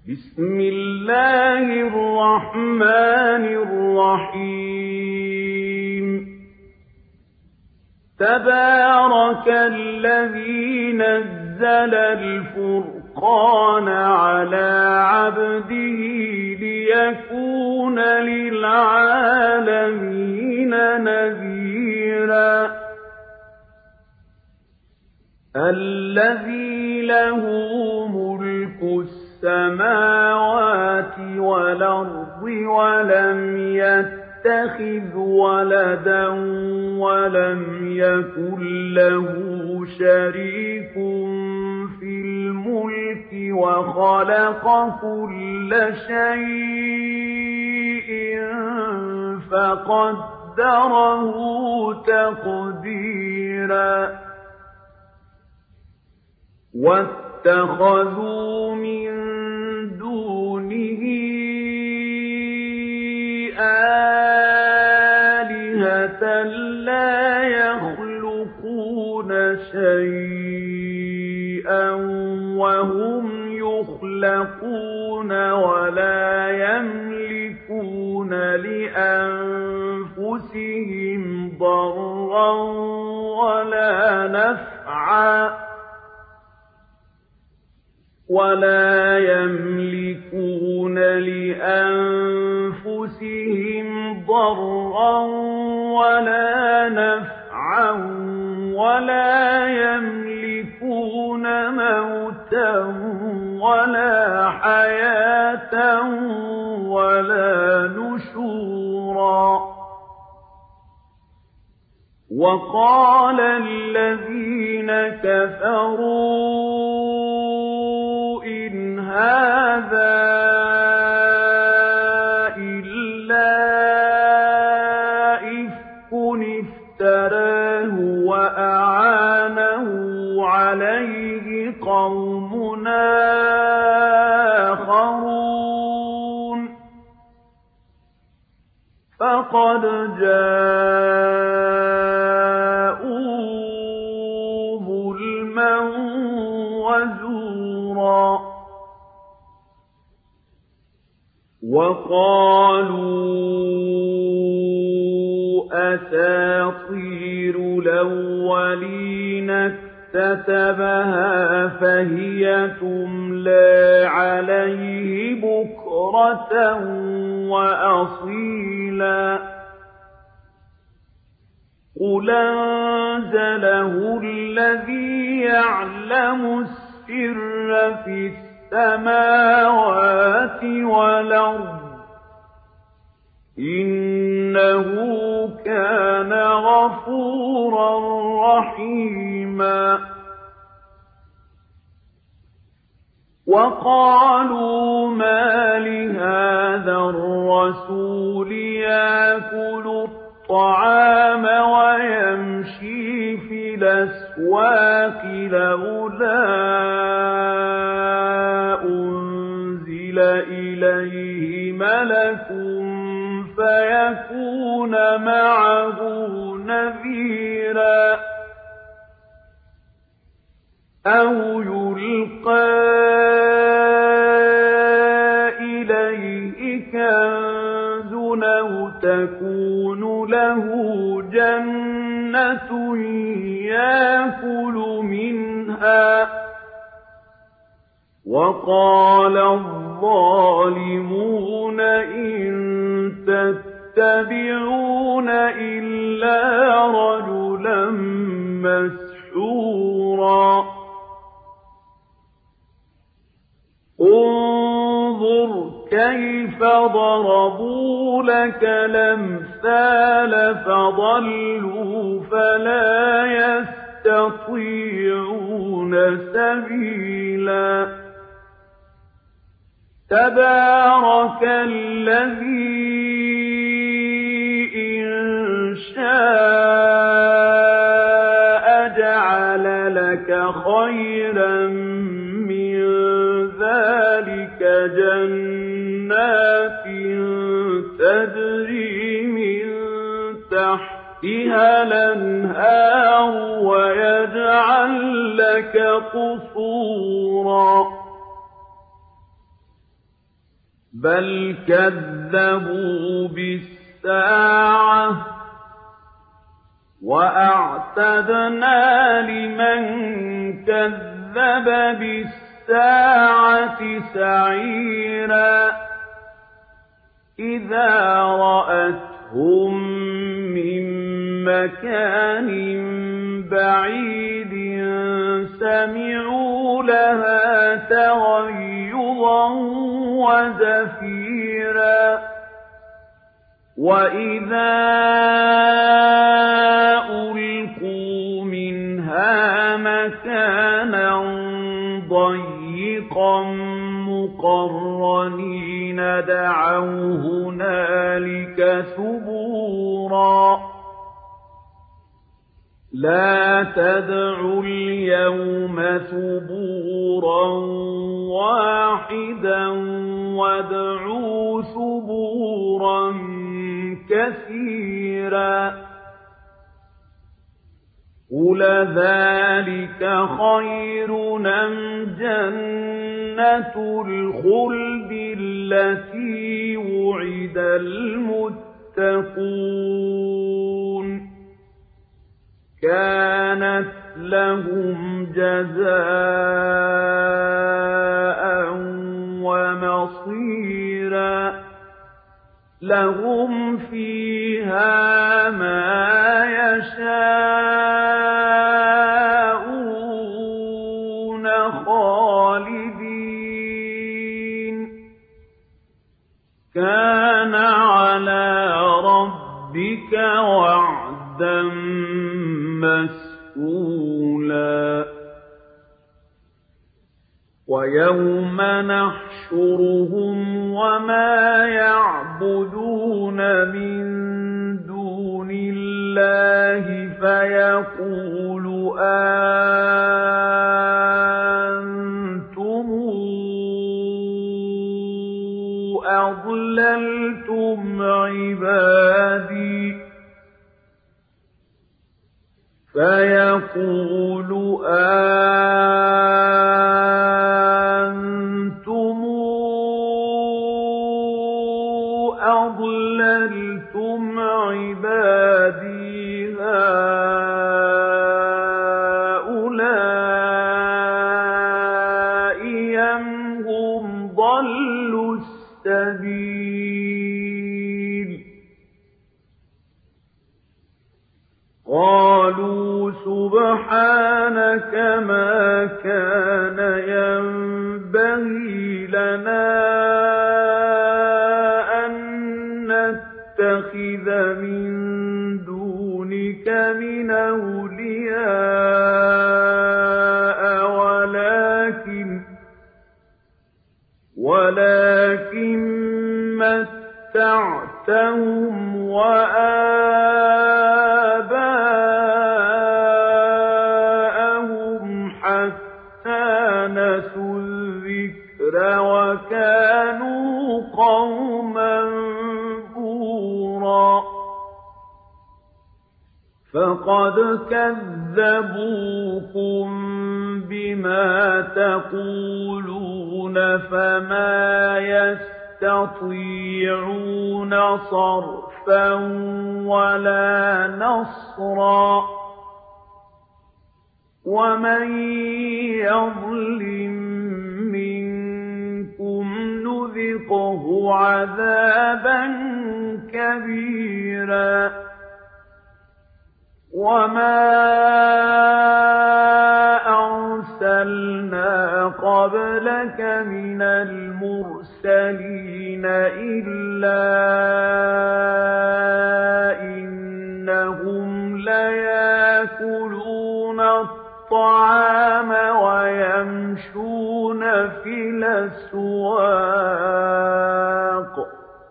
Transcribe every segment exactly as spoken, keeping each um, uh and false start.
بسم الله الرحمن الرحيم تبارك الذي نزل الفرقان على عبده ليكون للعالمين نذيرا الذي له ملك السماوات والأرض ولم يتخذ ولدا ولم يكن له شريك في الملك وخلق كل شيء فقدره تقديرا واتخذوا من دونه آلهة لا يخلقون شيئا وهم يخلقون ولا يملكون لأنفسهم ضرا ولا نفعا ولا يملكون لأنفسهم ضرا ولا نفعا ولا يملكون موتا ولا حياة ولا نشورا وقال الذين كفروا إن هذا إلا إفك افتراه وأعانه عليه قوم آخرون فقد جاءوا ظلما وزورا وقالوا أساطير الأولين اكتتبها فهي تملى عليه بكرة وأصيلا قل أنزله الذي يعلم السر في السماوات والأرض إنه كان غفورا رحيما وقالوا ما لهذا الرسول يأكل الطعام ويمشي في الأسواق لولا أنزل إليه ملك فيكون معه نذيرا أو يلقى إليه كنز أو تكون له جنة يأكل منها وقال الظالمون إن تتبعون إلا رجلا مسحورا انظر كيف ضربوا لك الأمثال فضلوا فلا يستطيعون سبيلا تبارك الذي إن شاء جعل لك خيرا من ذلك جنات تجري من تحتها الأنهار ويجعل لك قصورا بل كذبوا بالساعة وأعتدنا لمن كذب بالساعة سعيرا إذا رأتهم من مكان بعيد سمعوا لها تغيظا وزفيرا وإذا ألقوا منها مكانا ضيقا مقرنين دعوا هنالك ثبورا لا تدعوا اليوم ثبورا واحدا وادعوا ثبورا كثيرا قل ذلك خير أم جنة الخلد التي وعد المتقون كانت لهم جزاء ومصيرا لهم فيها ما يشاءون خالدين كان على ربك وعدا مسئولا ويوم نحشرهم وما يعبدون من دون الله فيقول أنتم أضللتم عبادي فيقول أنتم أضللتم عبادي هؤلاء أم هم ضلوا السبيل قالوا سبحانك ما كان ينبغي لنا أن نتخذ من دونك من أولياء ولكن ولكن متعتهم وآباءهم حتى نسوا الذكر وكانوا قوما بورا فقد كذبوكم بما تقولون فما يستطيعون صرفا ولا نصرا ومن يظلم منكم نذقه عذابا كبيرا وما أرسلنا قبلك من المرسلين إلا إنهم ليأكلون الطعام ويمشون في الأسواق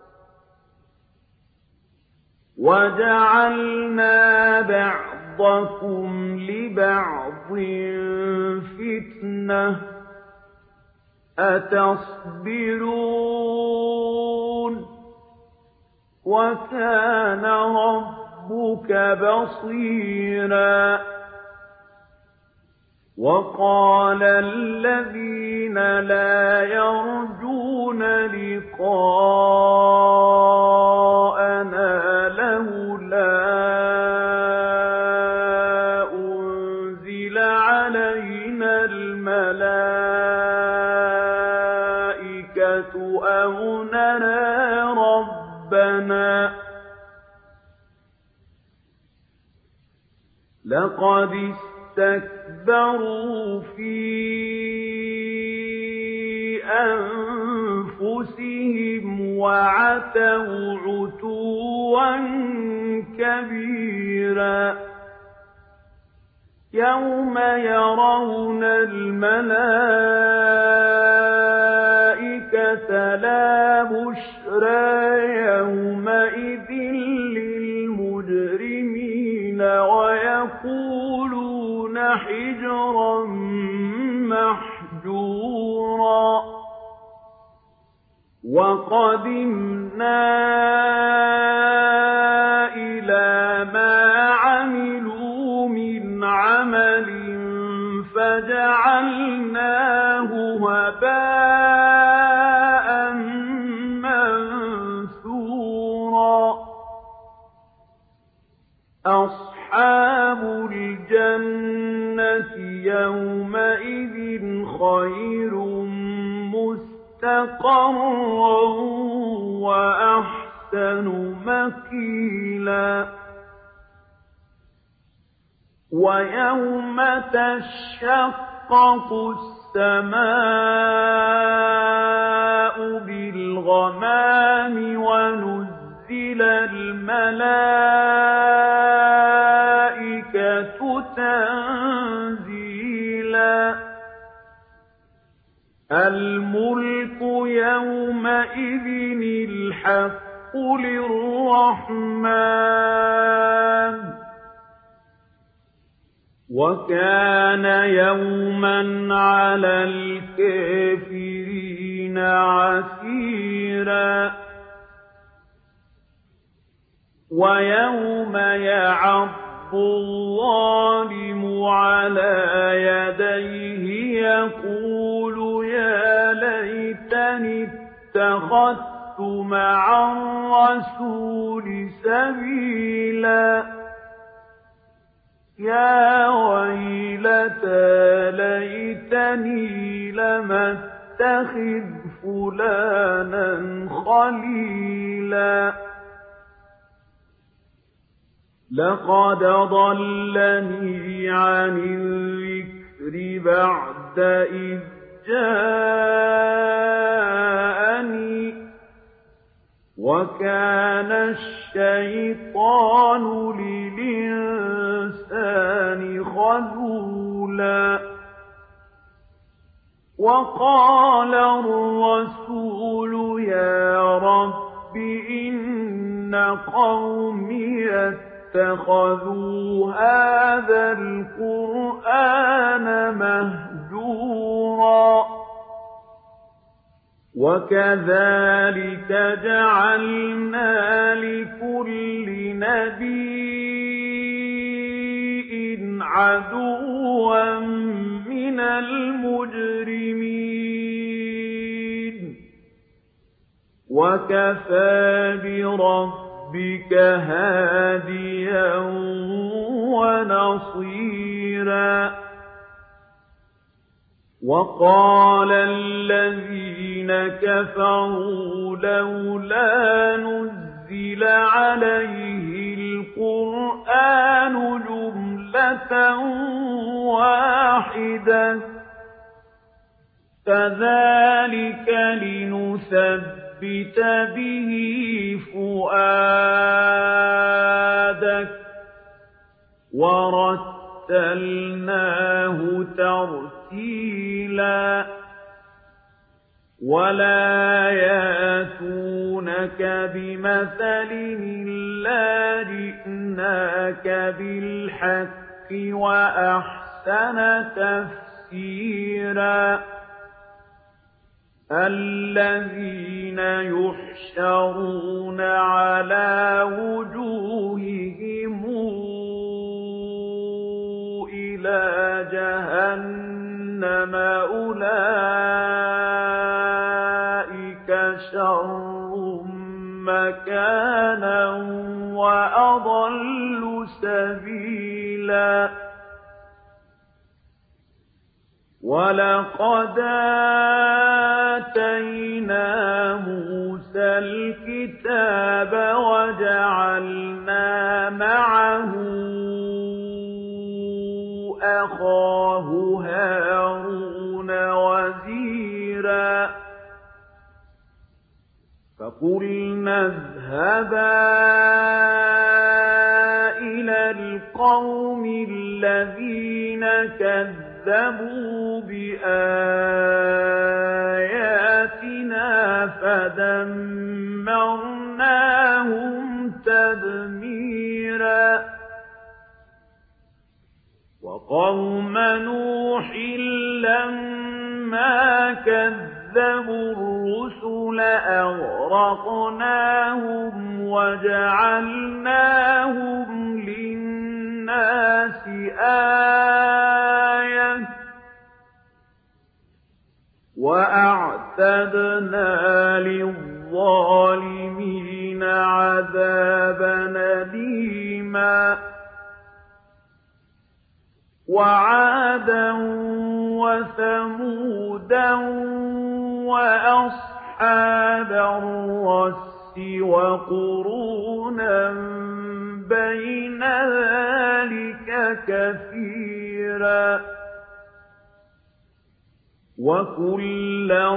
وجعلنا بعضكم لبعض فتنة أتصبرون وكان ربك بصيرا وقال الذين لا يرجون لِقَاءَنَا لَوْلَا أُنزِلَ عَلَيْنَا الْمَلَائِكَةُ أَوْ نَرَىٰ رَبَّنَا ۗ لَقَدِ اسْتَكْبَرُوا فِي أَنفُسِهِمْ وَعَتَوْا عُتُوًّا كَبِيرًا يَوْمَ يَرَوْنَ الْمَلَائِكَةَ لَا بُشْرَىٰ يَوْمَئِذٍ لِّلْمُجْرِمِينَ وَيَقُولُونَ حِجْرًا مَّحْجُورًا وَقَدِمْنَا إِلَىٰ مَا عَمِلُوا مِنْ عَمَلٍ فَجَعَلْنَاهُ هَبَاءً مَّنثُورًا أَصْحَابُ الْجَنَّةِ يَوْمَئِذٍ خَيْرٌ مُّسْتَقَرًّا وَأَحْسَنُ مَقِيلًا وَيَوْمَ تَشَقَّقُ السَّمَاءُ بِالْغَمَامِ وَنُزِّلَ الْمَلَائِكَةُ تَنزِيلًا الْمُلْكُ يَوْمَئِذٍ الْحَقُّ لِلرَّحْمَٰنِ ۚ وَكَانَ يَوْمًا عَلَى الْكَافِرِينَ عَسِيرًا وَيَوْمَ يَعَضُّ الظَّالِمُ عَلَىٰ يَدَيْهِ يَقُولُ يَا لَيْتَنِي اتَّخَذْتُ مَعَ الرَّسُولِ سَبِيلًا يَا وَيْلَتَىٰ لَيْتَنِي لَمْ أَتَّخِذْ فُلَانًا خَلِيلًا لَّقَدْ ضَلَّنِي عَنِ الذِّكْرِ بَعْدَ إِذْ جَاءَنِي ۗ وَكَانَ الشَّيْطَانُ لِلْإِنسَانِ خَذُولًا وَقَالَ الرَّسُولُ يَا رَبِّ إِنَّ قَوْمِيَ اتَّخَذُوا هَٰذَا الْقُرْآنَ مَهْجُورًا وَكَذَٰلِكَ جَعَلْنَا لِكُلِّ نَبِيٍّ عَدُوًّا مِّنَ الْمُجْرِمِينَ وَكَفَىٰ بِرَبِّكَ هَادِيًا وَنَصِيرًا وَقَالَ الَّذِينَ كَفَرُوا لَوْلَا نُزِّلَ عَلَيْهِ الْقُرْآنُ جُمْلَةً وَاحِدَةً ۚ كَذَٰلِكَ لِنُثَبِّتَ بِهِ فُؤَادَكَ وَرَتَّلْنَاهُ تَرْتِيلًا وَلَا يَأْتُونَكَ بِمَثَلٍ إِلَّا جِئْنَاكَ بِالْحَقِّ وَأَحْسَنَ تَفْسِيرًا الَّذِينَ يُحْشَرُونَ عَلَىٰ وُجُوهِهِمْ إِلَىٰ جَهَنَّمَ أُولَٰئِكَ شر مكانا وأضل سبيلا ولقد آتينا موسى الكتاب وجعلنا معه أخاه هارون وزيرا فقلنا اذهبا إلى القوم الذين كذبوا بآياتنا فدمرناهم تدميرا وقوم نوح لما كذبوا الرسل أغرقناهم وجعلناهم للناس آية وأعتدنا للظالمين عذابا أليما وعادا وثمودا وأصحاب الرس وقرونا بين ذلك كثيرا وكلا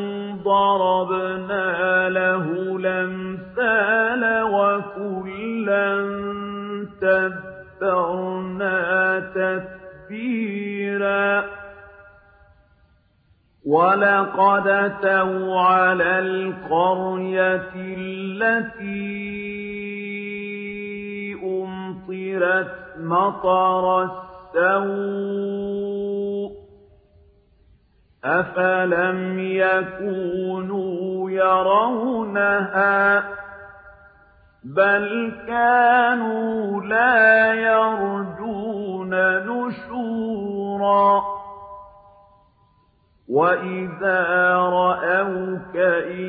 ضربنا له الأمثال وكلا تبرنا تتبيرا ولقد أتوا على القرية التي أمطرت مطر السوء أفلم يكونوا يرونها بل كانوا لا يرجون نشورا وإذا رأوك إن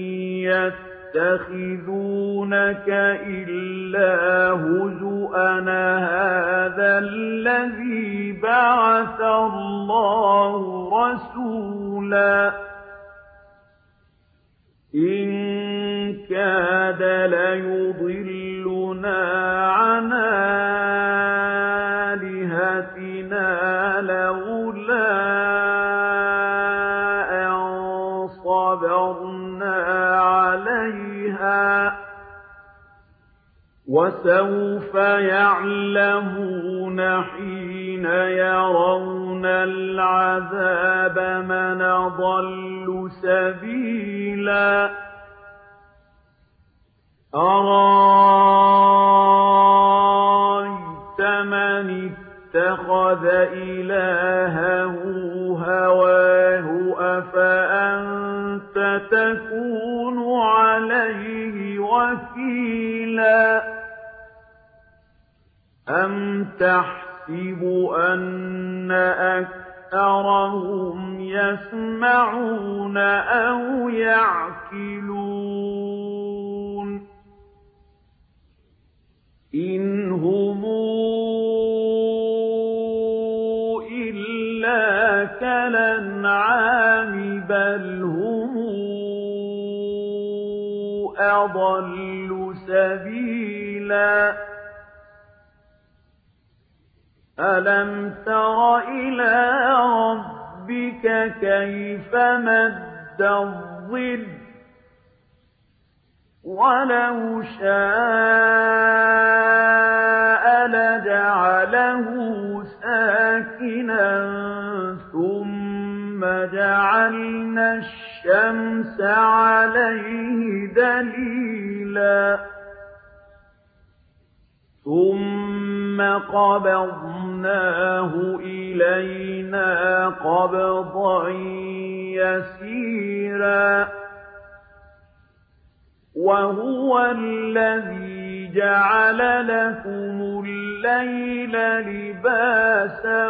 يتخذونك إلا هزؤا هذا الذي بعث الله رسولا إن كاد ليضلنا عن آلهتنا لولا أن صبرنا عليها وسوف يعلمون حين يرون العذاب من أضل سبيلا أرأيت من اتخذ إلهه هواه أفأنت تكون عليه وكيلا أم تحسب أن أكثرهم يسمعون أو يعقلون إن هم إلا كالأنعام بل هم أضل سبيلا ألم تر إلى ربك كيف مد الظل ولو شاء لجعله ساكنا ثم جعلنا الشمس عليه دليلا ثم قبضناه إلينا قبضا يسيرا وهو الذي جعل لكم الليل لباسا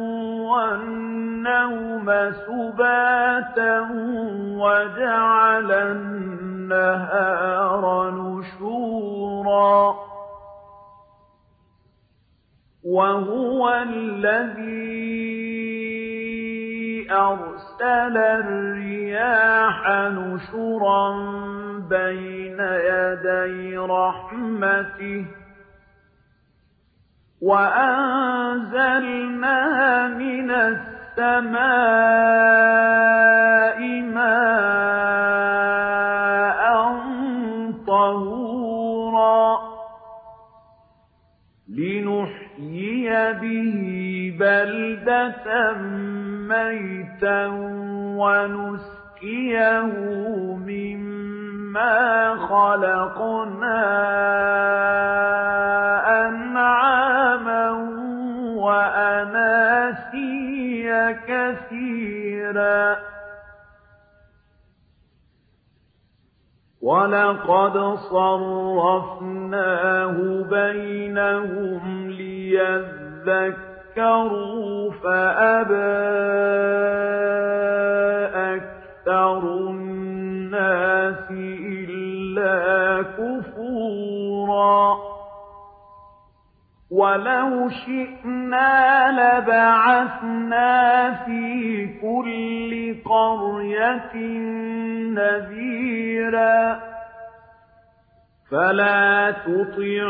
والنوم سباتا وجعل النهار نشورا وهو الذي أرسل الرياح نشرا بين يدي رحمته وأنزلنا من السماء ماء طهورا لنحيي به بلدة ميتا ونسقيه مما خلقنا أنعاما وأناسيا كثيرا ولقد صرفناه بينهم ليذكروا فأبى أكثر الناس إلا كفورا ولو شئنا لبعثنا في كل قرية نذيرا فلا تطع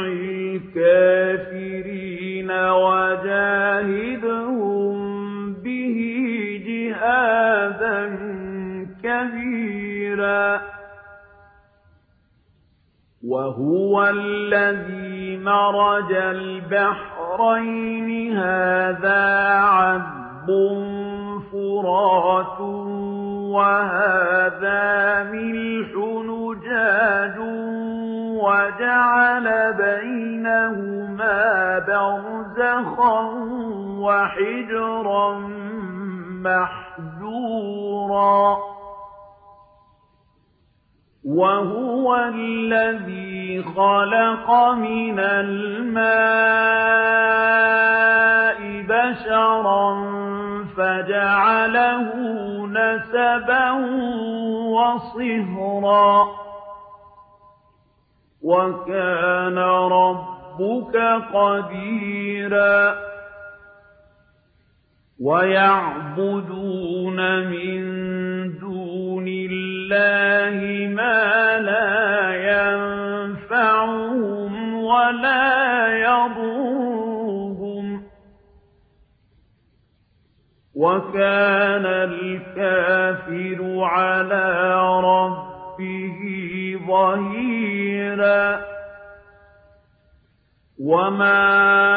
الكافرين وجاهدهم به جهادا كبيرا وهو الذي مرج البحرين هذا عذب فرات وهذا ملح نجاج وجعل بينهما برزخا وحجرا محجورا وهو الذي خلق من الماء بشرا فجعله نسبا وصهرا وكان ربك قديرا ويعبدون من دون الله ما لا ينفعهم ولا يضرهم وكان الكافر على ربه ظهيرا وما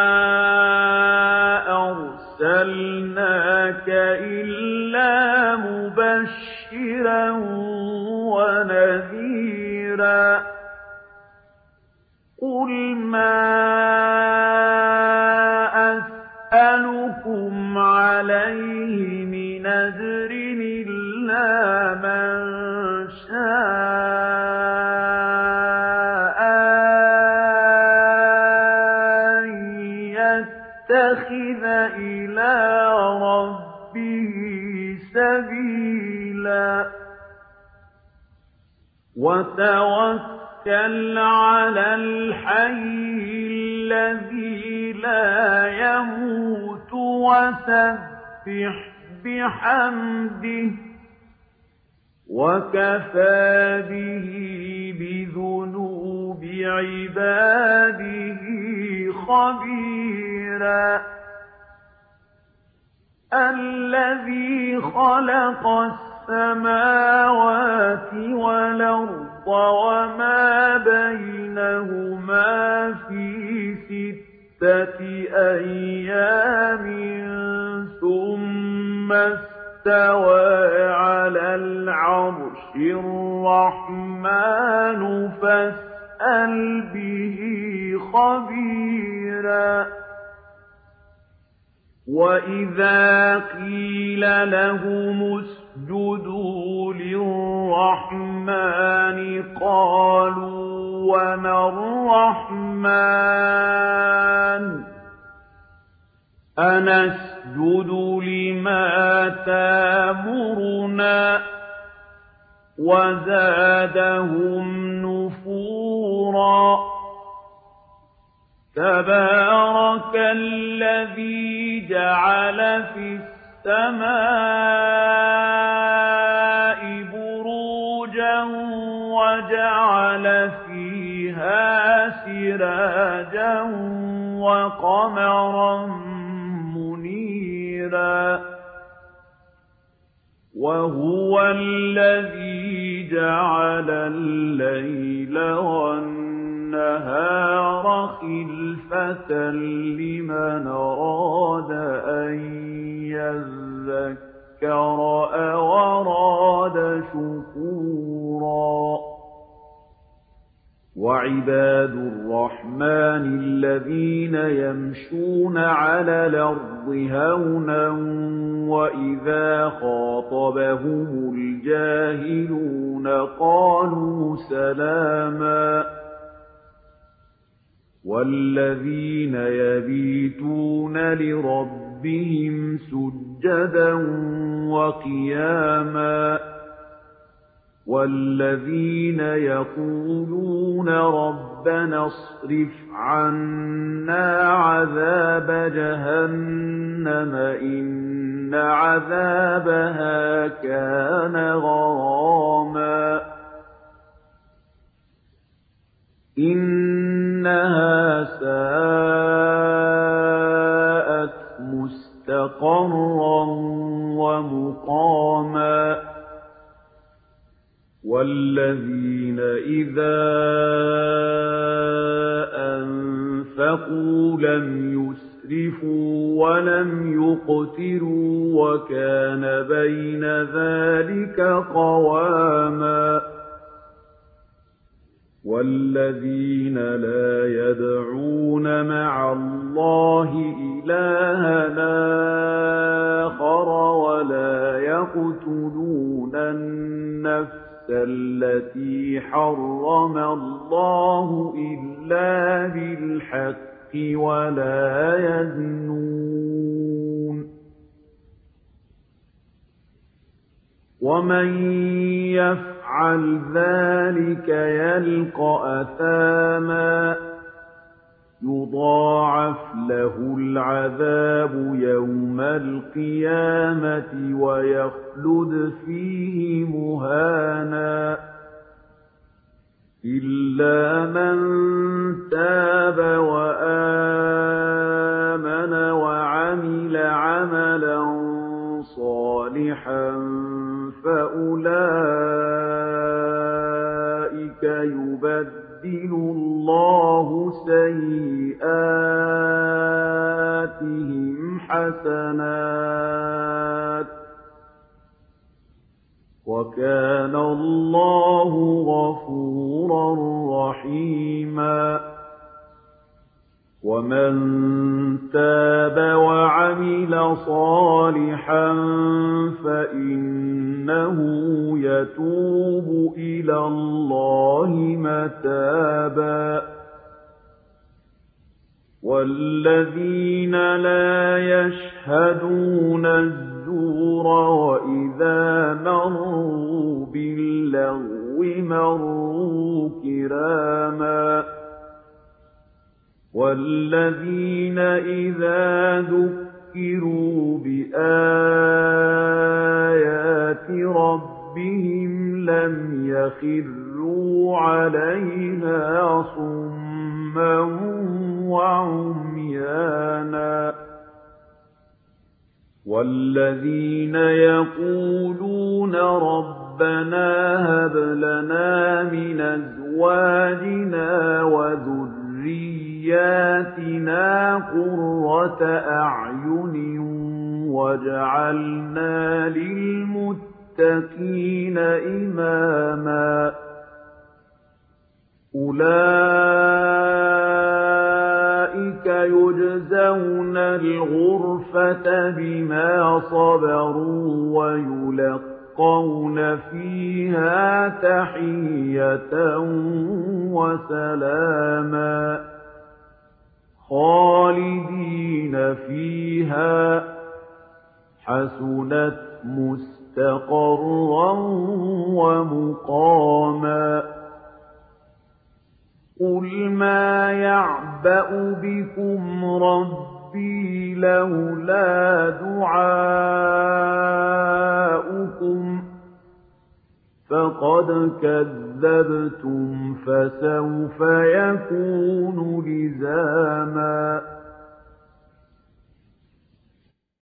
أرسلناك إلا مبشرا ونذيرا قل ما أسألكم عليه من أجر إلا من شاء أن يتخذ إلى ربه سبيلا وتوكل على الحي الذي لا يموت وسبح بحمده وكفى به بذنوب عباده خبيرا الذي خلق السماوات والأرض وما بينهما في ستة أيام ثم استوى على العرش الرحمن فاسأل به خبيرا وإذا قيل لهم اسجدوا للرحمن قالوا وَمَا الرَّحْمَٰنُ أَنَسْجُدُ لِمَا تَأْمُرُنَا وَزَادَهُمْ نُفُورًا تَبَارَكَ الَّذِي جَعَلَ فِي السَّمَاءِ بُرُوجًا وَجَعَلَ فِيهَا سِرَاجًا وَقَمَرًا مُنِيرًا وَهُوَ الَّذِي جَعَلَ اللَّيْلَ وَالنَّهَارَ خِلْفَةً لِّمَنْ أَرَادَ أَن يَذَّكَّرَ أَوْ أَرَادَ شُكُورًا وَعِبَادُ الرَّحْمَٰنِ الَّذِينَ يَمْشُونَ عَلَى الْأَرْضِ هَوْنًا وَإِذَا خَاطَبَهُمُ الْجَاهِلُونَ قَالُوا سَلَامًا وَالَّذِينَ يَبِيتُونَ لِرَبِّهِمْ سُجَّدًا وَقِيَامًا وَالَّذِينَ يَقُولُونَ رَبَّنَا اصْرِفْ عَنَّا عَذَابَ جَهَنَّمَ إِنَّ عَذَابَهَا كَانَ غَرَامًا إِنَّهَا سَاءَتْ مُسْتَقَرًّا وَمُقَامًا وَالَّذِينَ إِذَا أَنفَقُوا لَمْ يُسْرِفُوا وَلَمْ يُقْتِرُوا وَكَانَ بَيْنَ ذَلِكَ قَوَامًا وَالَّذِينَ لَا يَدْعُونَ مَعَ اللَّهِ إِلَٰهًا آخَرَ وَلَا يَقْتُلُونَ النَّفْسَ الَّتِي حَرَّمَ اللَّهُ إِلَّا بِالْحَقِّ وَلَا يَزْنُونَ وَمَن يَفْعَلْ ذَلِكَ يَلْقَ أَثَامًا يُضَاعَفْ لَهُ الْعَذَابُ يَوْمَ الْقِيَامَةِ وَيَخْلُدْ فِيهِ مُهَانًا إِلَّا مَن تَابَ وَآمَنَ وَعَمِلَ عَمَلًا صَالِحًا فَأُولَٰئِكَ يُبَدِّلُ اللَّهُ سَيِّئَاتِهِمْ حَسَنَاتٍ وَكَانَ اللَّهُ غَفُورًا رَّحِيمًا وَمَن تَابَ وَعَمِلَ صَالِحًا فَإِنَّهُ يَتُوبُ إِلَى اللَّهِ مَتَابًا وَالَّذِينَ لَا يَشْهَدُونَ الزُّورَ وَإِذَا مَرُّوا بِاللَّغْوِ مَرُّوا كِرَامًا وَالَّذِينَ إِذَا ذُكِّرُوا بِآيَاتِ رَبِّهِمْ لَمْ يَخِرُّوا عَلَيْهَا صُمًّا وَعُمْيَانًا وَالَّذِينَ يَقُولُونَ رَبَّنَا هَبْ لَنَا مِنْ أَزْوَاجِنَا وَذُرِّيَّاتِنَا قُرَّةَ أَعْيُنٍ وَاجْعَلْنَا لِلْمُتَّقِينَ إِمَامًا أُولَئِكَ يُجْزَوْنَ الْغُرْفَةَ بِمَا صَبَرُوا وَيُلَقَّوْنَ يلقون فيها تحية وسلاما خالدين فيها حسنت مستقرا ومقاما قل ما يعبأ بكم ربي لولا دعاؤكم فقد كذبتم فسوف يكون لزاما